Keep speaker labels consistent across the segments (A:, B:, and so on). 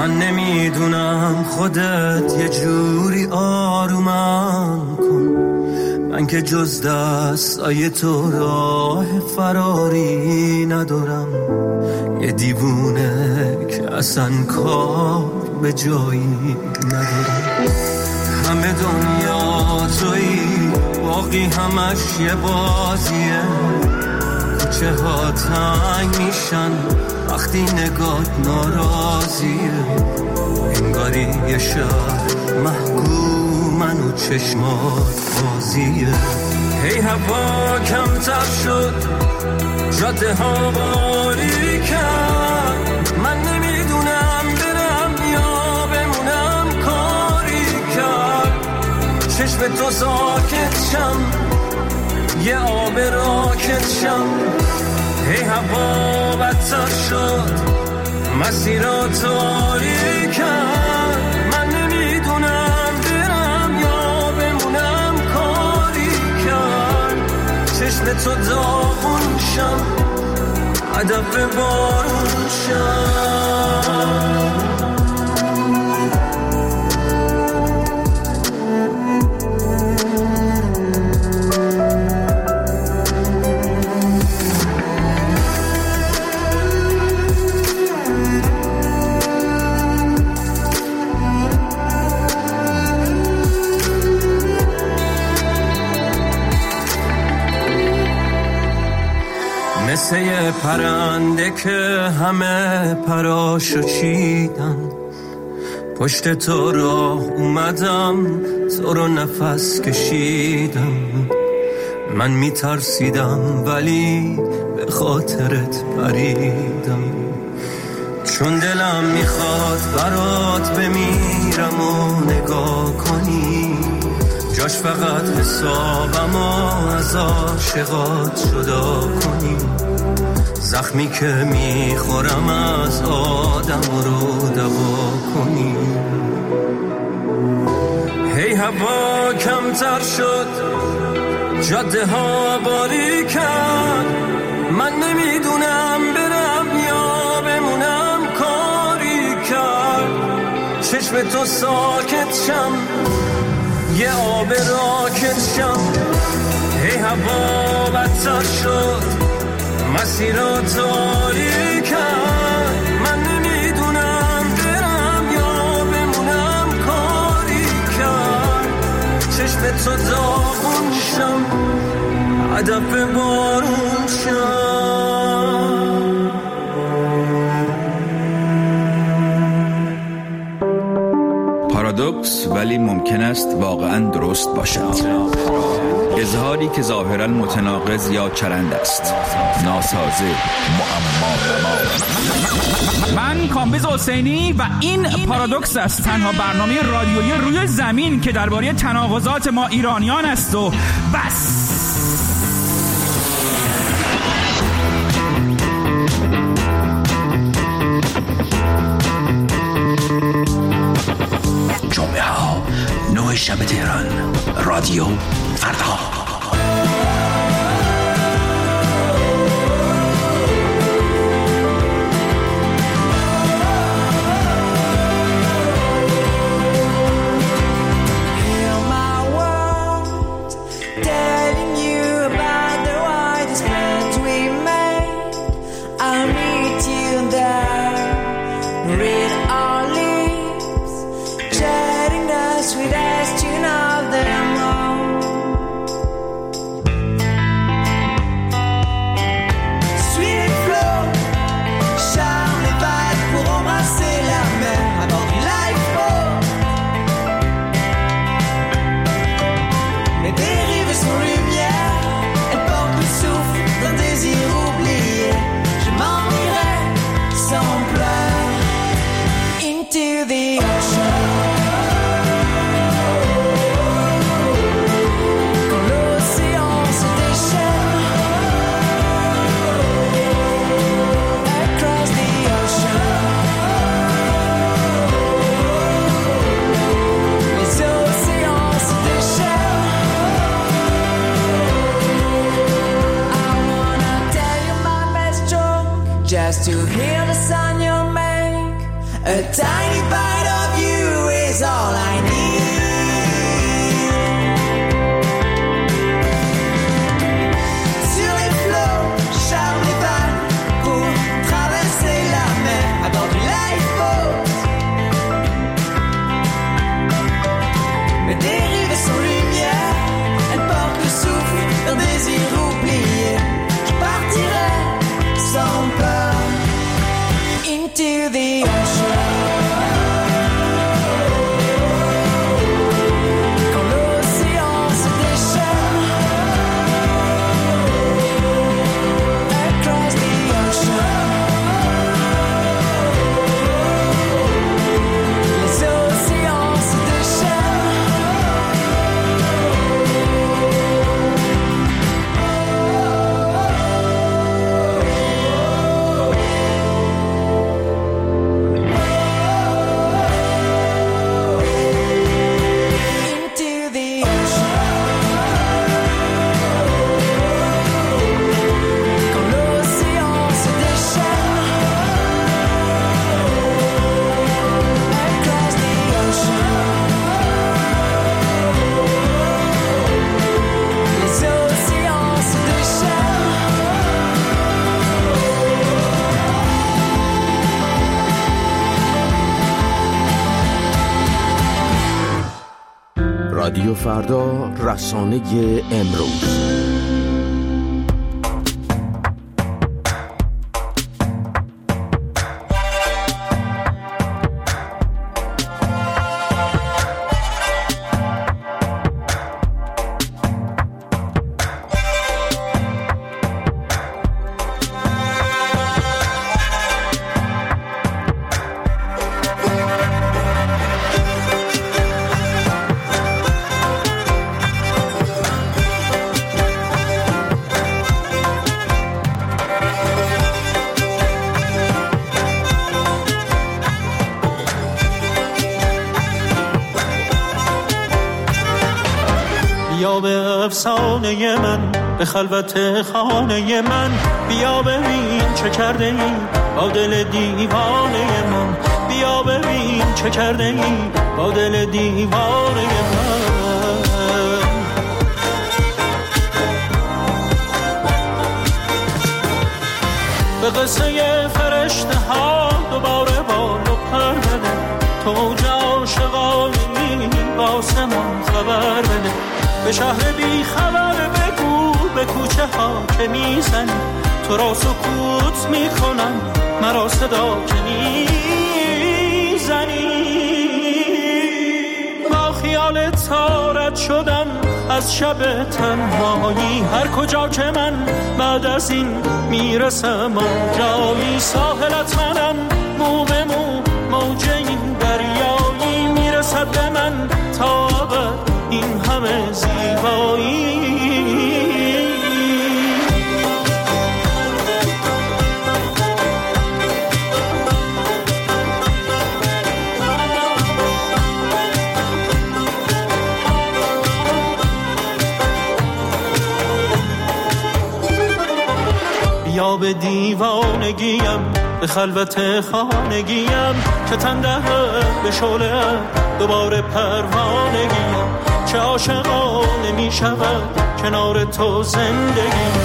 A: من نمیدونم خودت یه جوری آرومم کن، من که جز دستای تو راه فراری ندارم، یه دیوونه که اصلا کار به جایی ندارم. همه دنیا تویی، باقی همش یه بازیه، کوچه ها تنگ میشن وقتی نگات ناراضیه، انگاری یه شهر محکومن و چشمات بازیه. هی هوا کمتر شد، جاده ها باری کرد، من نمیدونم برم یا بمونم، کاری کرد چشم تو ساکت شم، یه آب راکت شم. هی هوا بدتر شد، مسیرات آری کرد، من نمیدونم برم یا بمونم، کاری کرد چشم تو داغون شم، هدف بارون شم. مثل یه پرنده که همه پراشو چیدن، پشت تو راه اومدم، تو رو نفس کشیدم. من میترسیدم ولی به خاطرت پریدم، چون دلم میخواد برات بمیرم و نگاه کنی، جاش فقط حسابم از عاشقات جدا کنی. زخمی که میخورم از آدم رو دوا کنی. هی هوا کمتر شد، جاده ها باری کرد، من نمیدونم برم یا بمونم، کاری کرد چشم تو ساکت شم، یه آب راکت شم. هی هوا بدتر شد، مسیرات آری کرد، من نمیدونم برم یا بمونم، کاری کرد چشم تو داغون شم، هدف بارون شم.
B: پارادوکس ولی ممکن است واقعا درست باشد. اظهاری که ظاهرا متناقض یا چرند است، ناسازه، معما.
C: من کامبیز حسینی و این پارادوکس است، تنها برنامه رادیویی روی زمین که درباره تناقضات ما ایرانیان است و بس.
D: جمعه ها 9 شب تهران، رادیو فردا.
E: Just to hear the sound you make A tiny bite of you is all I need. Sur les flots, charme les vannes pour traverser la mer à bord du lifeboat. Mais dérive sans lumière, elle porte le souffle d'un désir oublié. Je partirai sans peur into the ocean.
F: رادیو فردا، رسانه امروز.
G: بیا به افسانه من، به خلوت خانه من، بیا ببین چه کرده ای با دل دیوانه من، بیا ببین چه کرده ای با دل دیوانه من. به قصه فرشته ها دوباره بال و پر بده، تو عاشقانی با آسمان خبر بده، به شهر بی خبر بگو به کوچه ها که میزنی، تو را سکوت میکنم مرا صدا که میزنی. با خیال تارت شدم از شب تنهایی، هر کجا که من بعد از این میرسم آنجایی، ساحلت منم مو به مو، موج این دریایی میرسد به من تا ابد این همه زیبایی. بیا به دیوانگیم، به خلوت خانگیم، که تن دهد به شعله دوباره پروانگیم، چه عاشقانه می شود کنار تو زندگیم.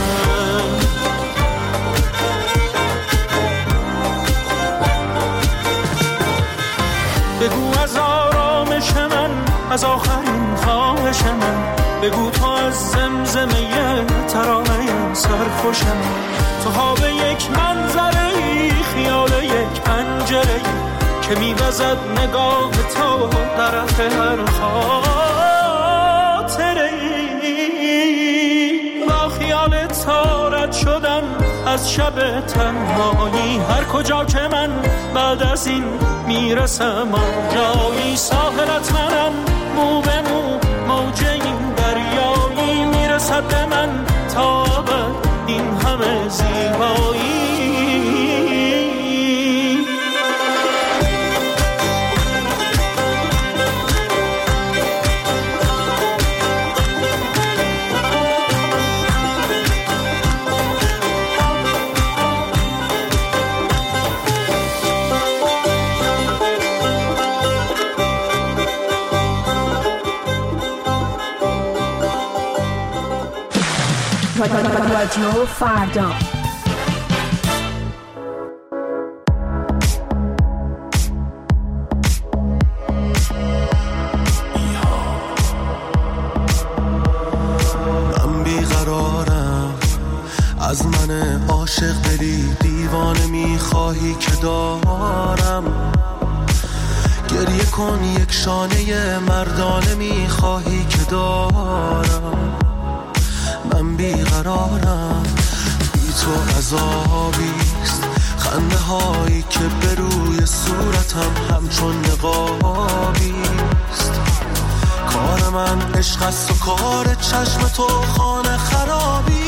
G: بگو از آرامش من، از آخرین خواهش من، بگو تو از زمزمه ترانه سرخوش من، تو ها به یک منظره خیال یک پنجره که می‌وزد نگاه تو طرف هر خاطره. با خیال تارت شدم از شب تنهایی، هر کجا که من بعد از این میرسم آنجایی، ساحلت منم مو به مو، موج این دریایی میرسد به من تا ابد این همه زیبایی.
H: رادیو فردا.
I: من بیقرارم، از من عاشق دلی دیوانه میخواهی که دارم. گریه کن یک شانه مردانه میخواهی که دارم. من بیقرارم، بی تو عذابیست، خنده هایی که به روی صورتم همچون نقابیست. کار من عشق است و کار چشم تو خانه خرابی.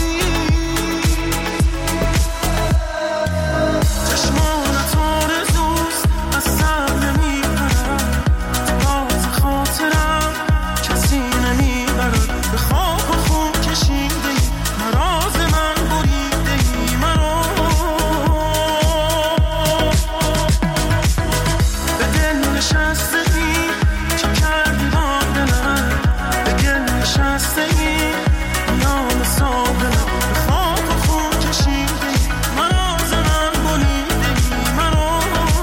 I: چشمانت آرزوست، از سر نمیبرم، باز خاطرم کسی نمیبرد. به خواب و خون کشیده ای، مراز من بریده ای مرا. به دل نشسته ای، چه کردی با دلم؟ به گل نشسته ای، میان سابلم. به خواب و خون کشیده ای، مراز من بریده ای مرا.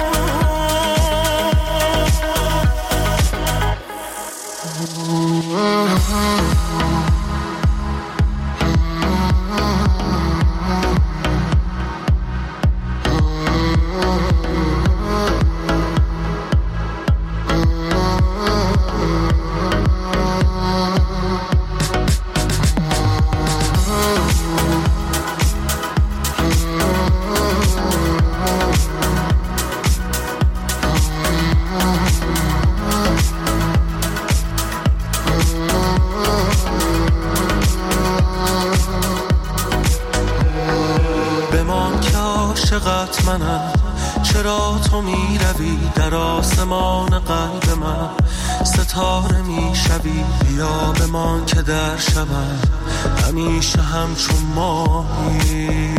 I: بمان که عاشقت منم، چرا تو می روی در آسمان قلب من؟ ستاره می شوی، بیا بمان که در شبم همیشه همچون ماهی.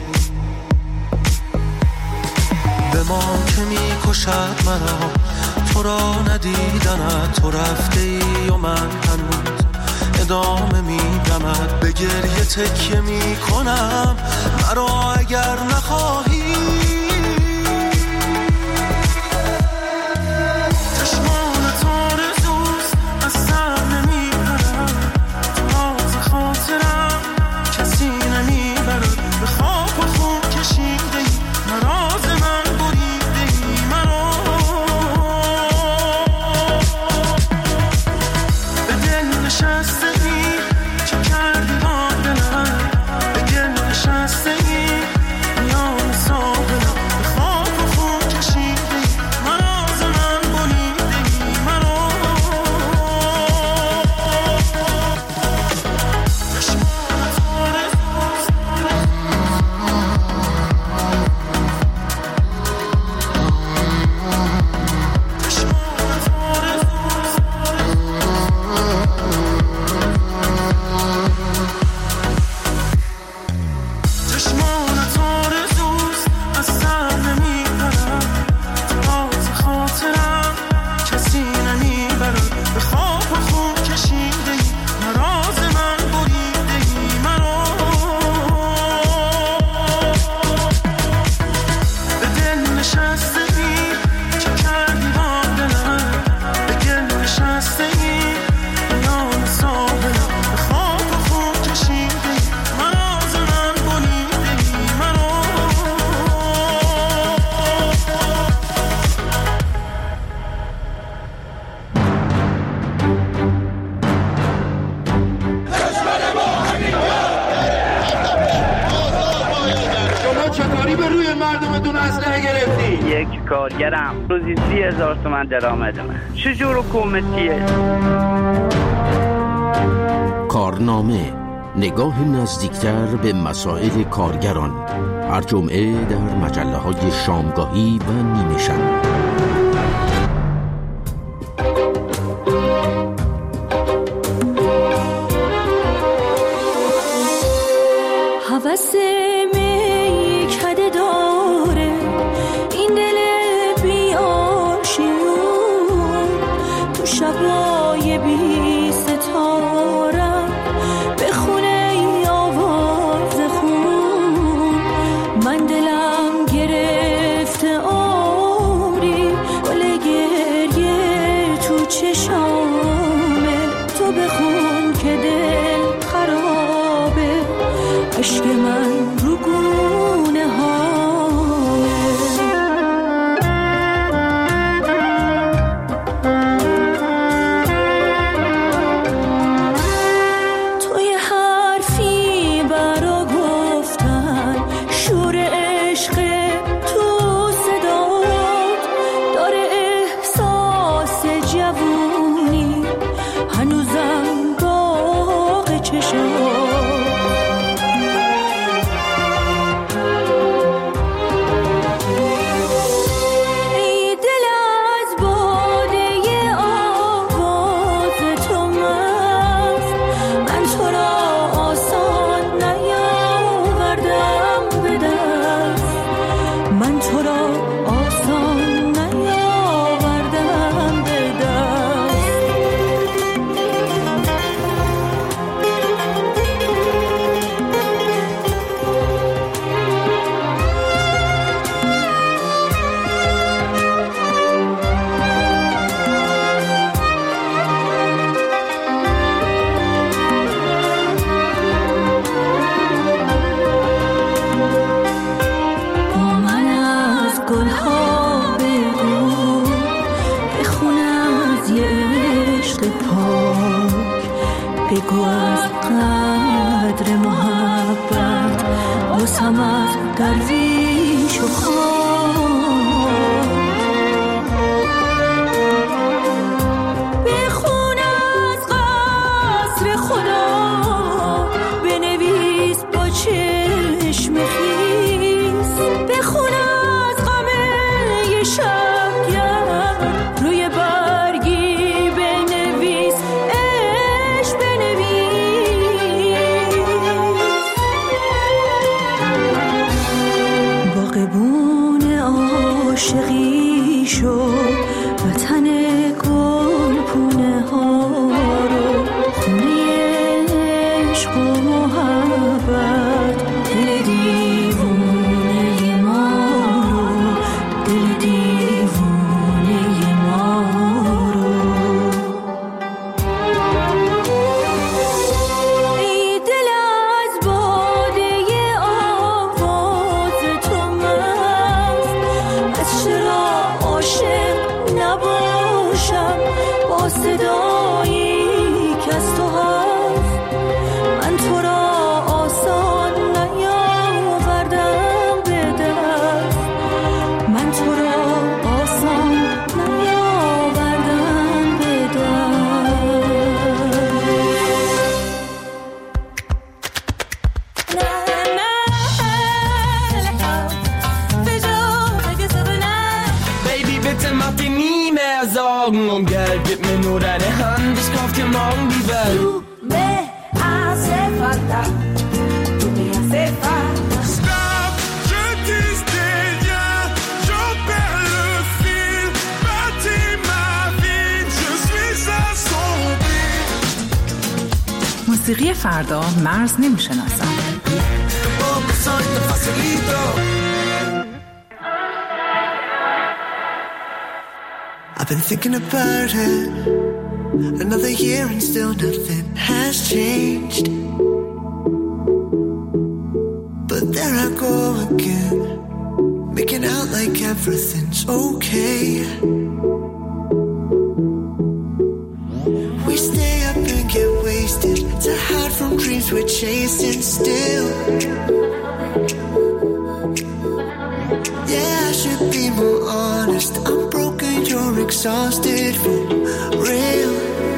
I: بمان که می کشد مرا تو را ندیدنت. تو رفته ای و من هنوز ادامه میدمد. به گریه تکیه میکنم مرا اگر نخواهی. چشمانت آرزوست، از سر نمیبرم، باز خاطرم کسی نمیبرد. به خواب و خون کشیده ای، مراز من بریده ای مرا. به دل نشسته ای، چه کردی با دلم؟ به گل نشسته ای، میان سابلم. به خواب و خون کشیده ای، مراز من بریده ای مرا. چشمانت آرزوست، چشمانت آرزوست. چشمانت آرزوست، از سر نمیبرم، باز خاطرم کسی نمیبرد. به خواب و خون کشیده ای، مراز من بریده ای مرا. به دل نشسته ای، چه کردی با دلم؟ به گل نشسته ای، میان سابلم. به خواب و خون کشیده ای، مراز من بریده ای مرا.
J: شما چطوری به روی مردمتون اسلحه گرفتی؟
K: یک کارگرم روزی 30,000 تومان درآمدمه. چجور حکومتیه؟
F: کارنامه، نگاه نزدیکتر به مسائل کارگران، هر جمعه در مجله‌های شامگاهی و نیمه شب.
L: هوس میکده داره این دل بی‌آشیون، تو شبای بی ستاره به خونه یا دلم گرفته آری، گل گریه تو چشامه، تو بخون که دل خرابه، عشق من رو گونه هامه. توی حرفی برا گفتن، شور عشق تو صدات، داره احساس جوونی هنوزم باغ چشات. بگو از قدر محبت باسم از درویش و خان، بخون از قصر خدا، بنویس با چشم خیس، بخون از غم شبگرد روی برگی بنویس، باغبون عاشقی شو، وطن گلپونه ها رو، خونه عشق و محبت، دل دیوونه ما رو، دل دیوونه ما رو. ای دل از باده آواز تو مست، از چرا عاشق نباشم با صدایی که از تو هست. من تو را آسان نیاوردم به دست، من تو را آسان نیاوردم به دست.
A: Baby, bitte mach dir nie mehr Sorgen um Geld, gib mir nur deine Hand, ich kauf dir morgen die Welt.
E: Du me hace falta, tu me hace falta.
H: Stop, je dis des liens, j'en perds le fil, bâtis ma vie, je suis à son beat.
M: موسیقی فردا مرز نمیشناسد.
I: I've been thinking about it. Another year and still nothing has changed. But there I go again, making out like everything's okay. We stay up and get wasted to hide from dreams we're chasing still. Yeah, I should be more honest. I'm broken, you're exhausted for real.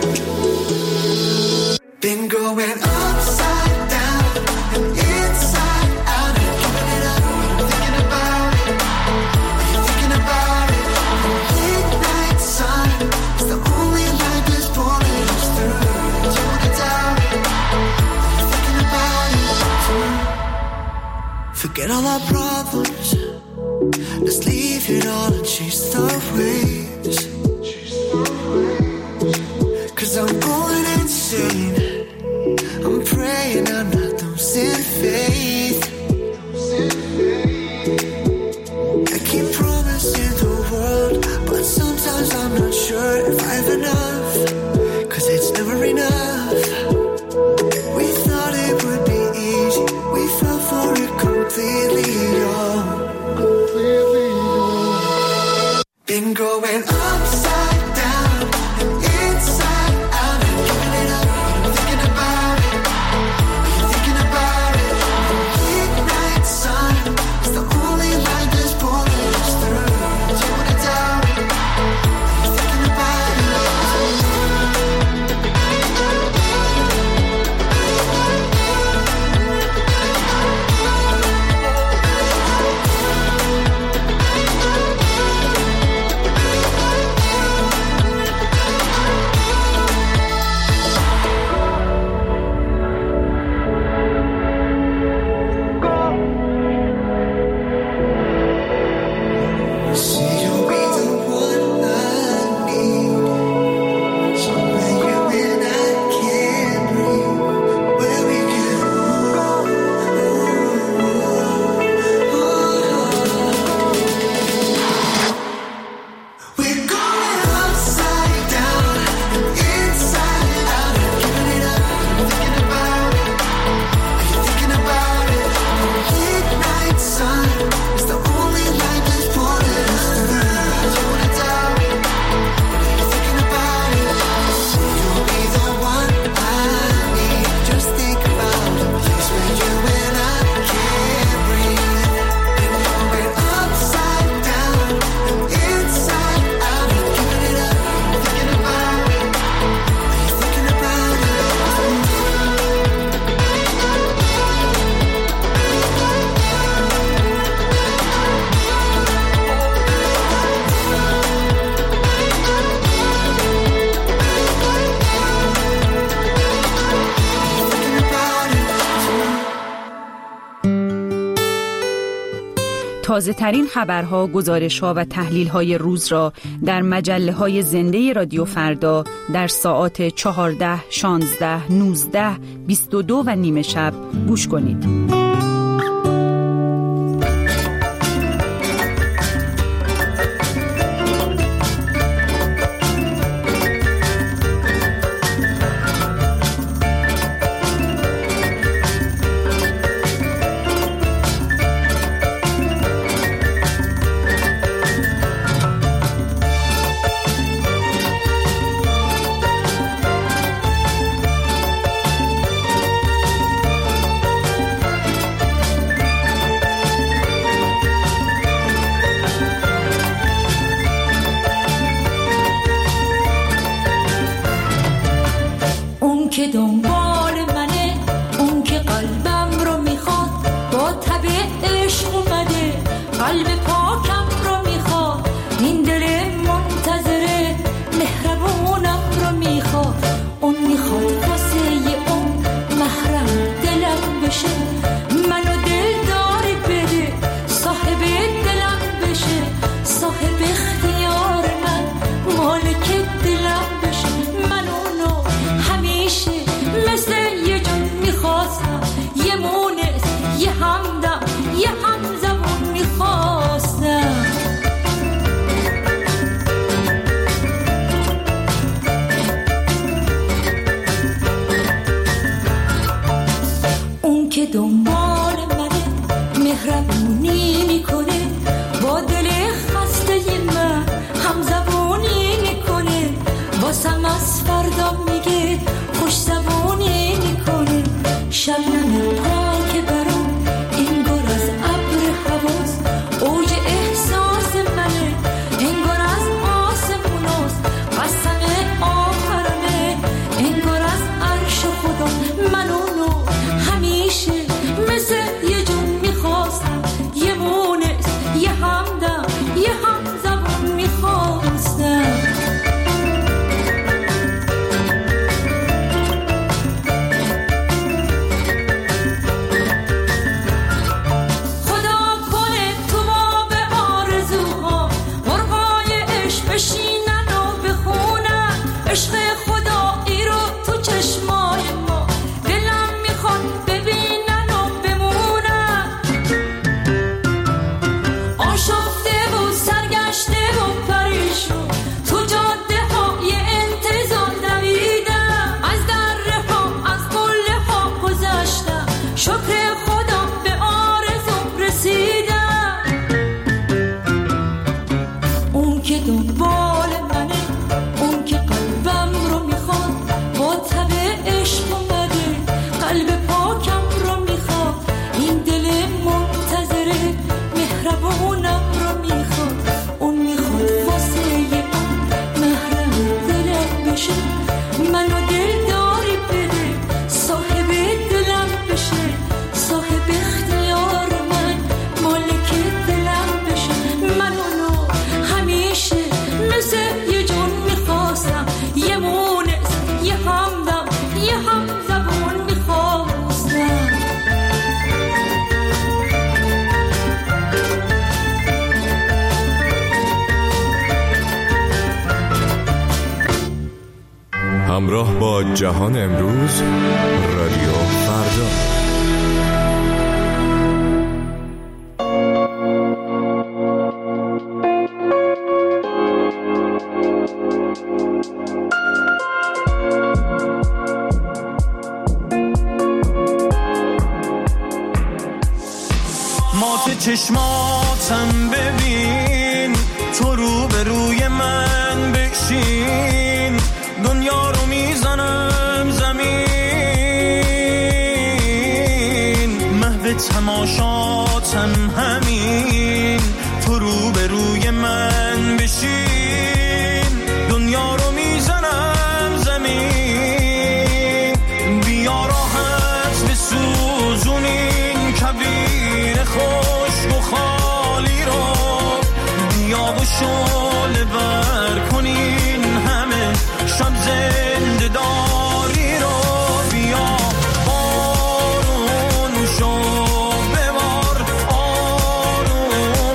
I: Been going upside down and inside out and giving it up. Thinking about it. Are you thinking about it? The midnight sun is the only light that's pulling us through. Do you wanna doubt it? Are you thinking about it? Forget all our problems. Let's leave it all and chase the waves. 'Cause I'm going insane. I'm praying I'm not losing faith.
N: تازه ترین خبرها، گزارش‌ها و تحلیل‌های روز را در مجله‌های زنده رادیو فردا در ساعات 14، 16، 19، 22 و نیمه شب گوش کنید.
L: که دنبال منه، اون که قلبم رو میخواد، با تب عشق اومده، قلب پاکم رو میخواد، این دل منتظره مهربونم رو میخواد، اون میخواد واسه اون محرم دلم بشه، منو دلداری بده، صاحب دلم بشه، صاحب اختیار من، مالک دلم بشه، من اونو همیشه مثل یه جون میخواستم، یه مونس، یه همدم، یه همزمون میخواستم. اون که دنبال منه، مهربونی میکنه، با دل خسته من همزبونی میکنه، واسم از فردا میگه خوش زبونی میکنه، شبنم پاک برام انگار از ابر حواس، اوج احساس منه انگار از آسموناست، قسم آخرمه انگار از عرش خدا، من اونو همیشه مثل یه جون میخواستم، یه مونس، یه همدم، یه همزبون میخواستم. بشینن و بخونن عشق خدایی رو تو چشمای ما، دلم میخواد ببینن و بمونن، آشفته و سرگشته و پریشون تو جاده های انتظار دویدم، از دره ها از قله ها گذشتم، شکر خدا به آرزوم رسیدم. اون که دنبال منه، اون که قلبم رو میخواد، با تب عشق اومده، قلب پاکم رو میخواد، این دل منتظره مهربونم رو میخواد، اون میخواد واسه اون محرم دلم بشه، منو دلداری بده، صاحب دلم بشه، صاحب اختیار من، مالک دلم بشه، من اونو همیشه مثل یه جون میخواستم، یه مونس، یه همدم، یه همزبون میخواستم.
O: همراه با جهان امروز، رادیو فردا.
G: چشماتم ببین، تو رو به روی من بشین، دنیا رو میزنم زمین، محو تماشاتم همین، تو رو به روی من بشین، دنیا رو میزنم زمین، بیا راحت بسوزونین کبیر خشک و خالی رو، بیا و شعله ور کنین همه شب زنده داری رو، بیا بارون شو ببار آروم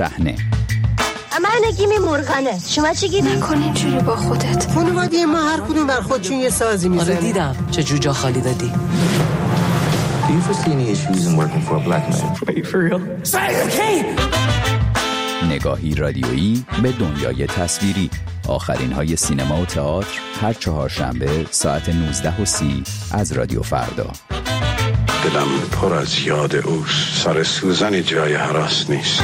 B: صحنه.
P: من نگیم مرغانه، شما چی گید؟
Q: نکن اینجوری با خودت.
R: خانواده ما هر کدوم بر خودشون یه سازی میزنه.
S: آره دیدم چه جوجا خالی دادی.
T: Do you foresee any issues in working for a black man?
A: Wait, for real?
B: نگاهی رادیویی به دنیای تصویری. آخرین های سینما و تئاتر هر چهارشنبه ساعت 19:30 از رادیو فردا.
U: دلم پر از یاد اوست، سر سوزن جای هراس نیست.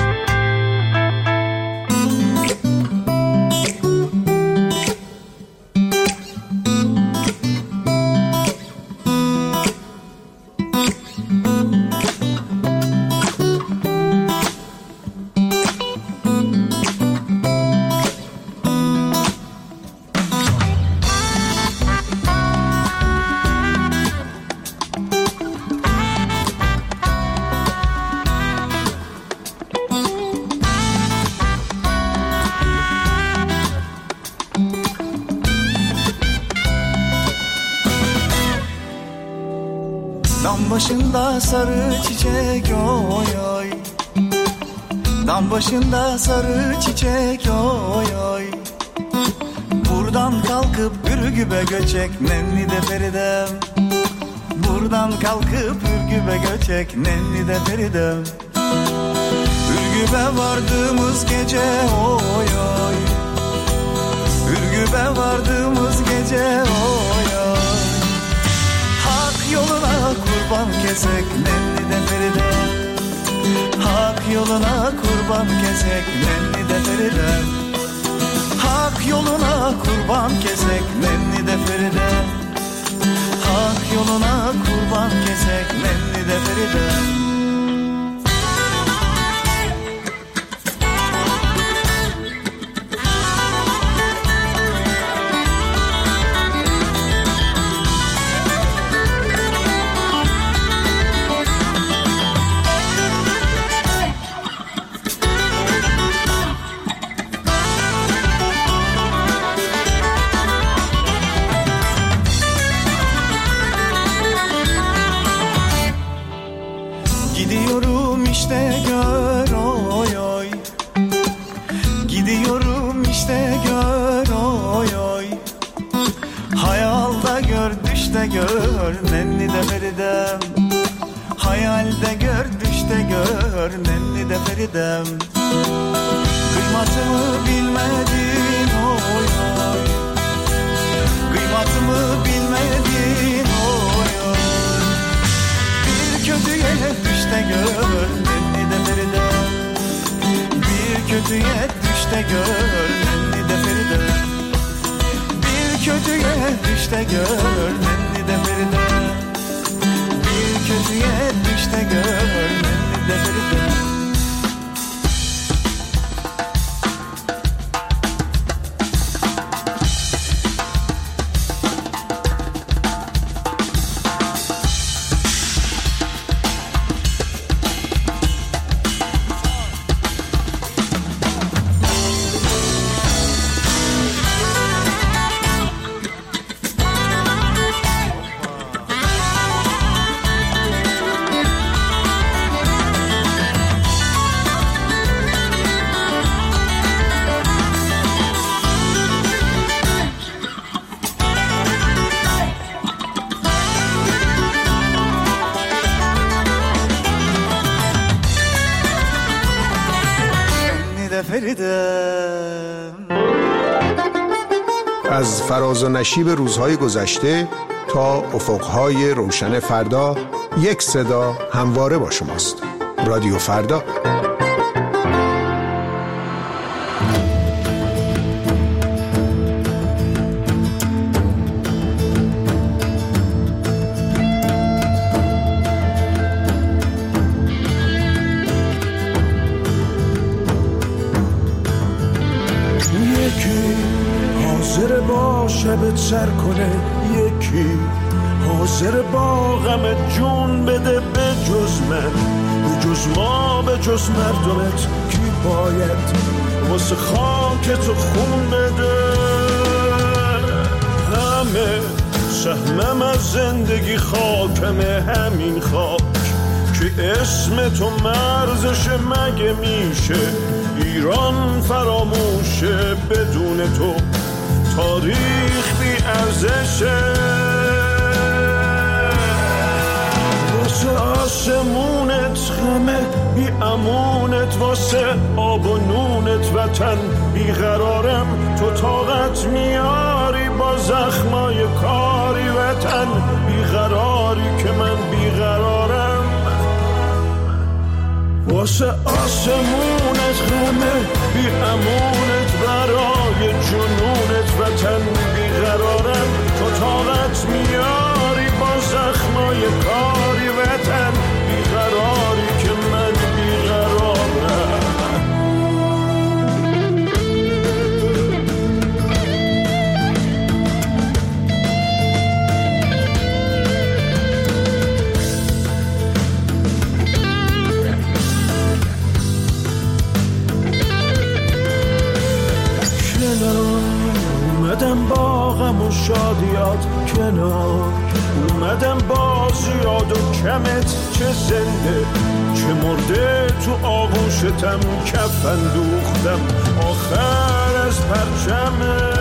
V: başında sarı çiçek oy oy. Dam başında sarı çiçek oy oy. Buradan kalkıp Ürgüp'e göçek nenni de Feridem. Buradan kalkıp Ürgüp'e göçek nenni de Feridem. Ürgüp'e vardığımız gece oy oy. Ürgüp'e vardığımız gece oy oy. Hak yoluna kurban kesek nenni de Feridem. Hak yoluna kurban kesek nenni de Feridem. Hak yoluna kurban kesek nenni de Feridem. Hak yoluna kurban kesek nenni de Feridem. Gidiyorum işte gör oy oy. Gidiyorum işte gör oy oy. Hayalda gör düşte gör nenni de Feridem. Hayalde gör düşte gör nenni de Feridem. Kıymatımı bilmedin oy oy. Kıymatımı bilmedin oy oy. Bir kötüye düşte gör nenni de Feridem. Bir kötüye düşte gör nenni de Feridem. Bir kötüye düşte gör nenni de Feridem. Bir kötüye düşte gör nenni de Feridem.
W: از فراز و نشیب روزهای گذشته تا افقهای روشن فردا، یک صدا همواره با شماست. رادیو فردا.
X: حاضر با شبت سر کنه، یکی حاضر با غم جون بده به جز من، به جز ما، به جز مردمت کی باید واسه خاک تو خون بده. همه سهمم از زندگی خاکمه، همین خاک که اسم تو مرزش مگه میشه ایران فراموشه بدون تو، تاریخ بی ارزشه. واسه آسمونت غمه بی امونت، واسه آب و نونت وطن بیقرارم. تو طاقت میاری با زخمای کاری وطن بیقراری که من بیقرارم. واسه آسمونت غمه بی امونت، برای جنونت وطن بیقرارم. تو طاقت میاری با زخمای کاری وطن بیقراری که من بیقرارم. اومدم با غم و شادیات کنار، اومدم با زیاد و کمت، چه زنده چه مرده تو آغوشتم کفن دوختم آخر از پرچمت.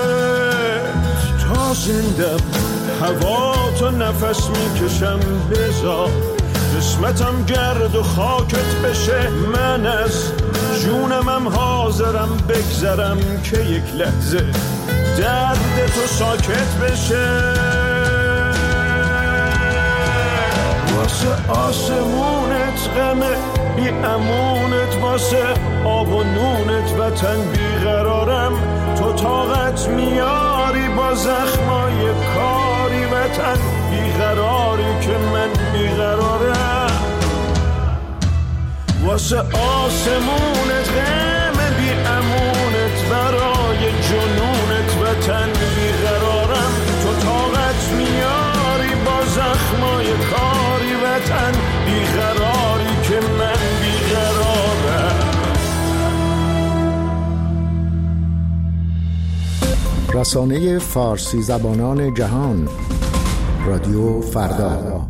X: تا زندم هوا تو نفس میکشم، بذار قسمتم گرد و خاکت بشه. من از جونمم حاضرم بگذرم که یک لحظه درد تو ساکت بشه. واسه آسمونت غمه بی امونت، واسه آب و نونت وطن بیقرارم. تو طاقت میاری با زخمای کاری وطن بیقراری که من بیقرارم. واسه آسمونت غمه بی امونت، برای جنونت وطن بیقرارم. تو طاقت میاری با زخمای کاری وطن بیقراری که من بیقرارم.
W: رسانه فارسی زبانان جهان، رادیو فردا.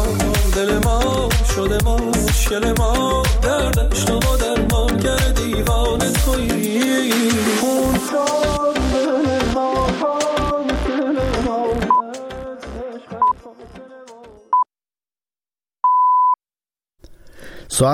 G: شده ما مشکل ما دردش تو با درمان کرد دیوان